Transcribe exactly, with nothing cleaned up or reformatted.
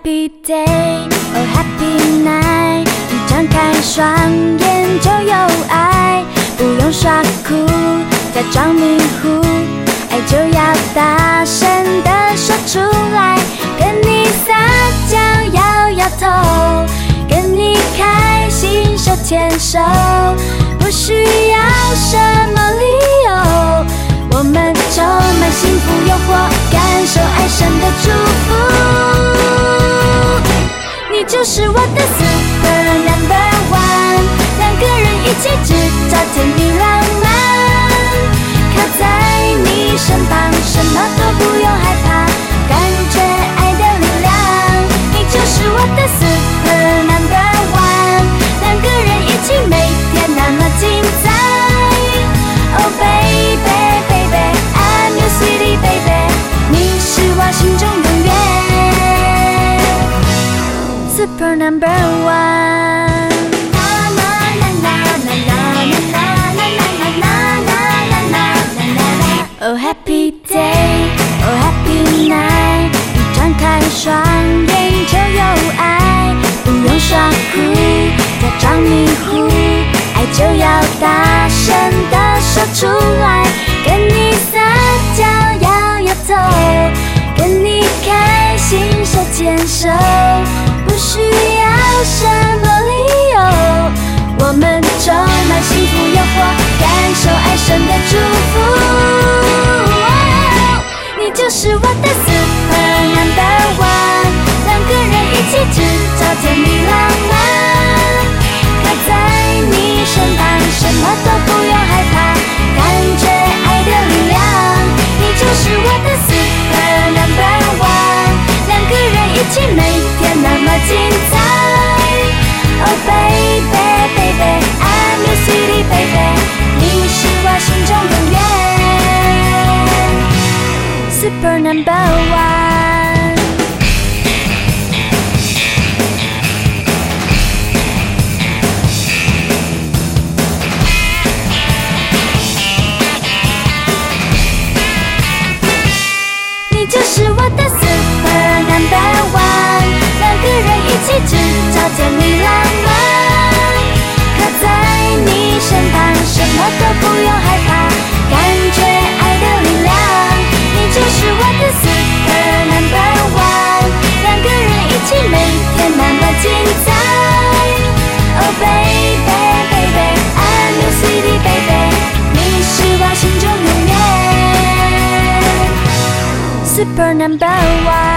happy day, oh happy night， 一张开双眼就有爱，不用耍酷，假装迷糊，爱就要大声地说出来，跟你撒娇摇摇头，跟你开心手牵手，不需要什么理由，我们充满幸福诱惑，感受爱神的祝福。你就是我的 super number one， 两个人一起制造甜蜜浪漫，靠在你身旁，什么都不用害怕，感觉爱的力量。你就是我的 super number one， 两个人一起每天那么精彩。Oh baby baby I'm your sweetie baby， 你是我心中永远 super number one。Oh happy day, oh happy night， 一张开双眼就有爱，不用耍酷，假装迷糊，爱就要大声地说出来，跟你撒娇摇摇头，跟你开心手牵手，不需要什么理由，我们充满幸福诱惑，感受爱神的祝福。你就是我的 super number one， 两个人一起制造甜蜜浪漫，靠在你身旁，什么都不用害怕，感觉爱的力量。你就是我的 super number one， 两个人一起每天那么精彩。Oh baby baby I'm your sweetie baby， 你是我心中永远super number one。 你就是我的 super number one， 两个人一起制造甜蜜浪漫，靠在你身旁，什么都不用害怕，感觉爱的力量。你就是我的 super number one， 两个人一起每天那么精彩。Oh baby baby I'm your sweetie baby， 你是我心中永远super number one。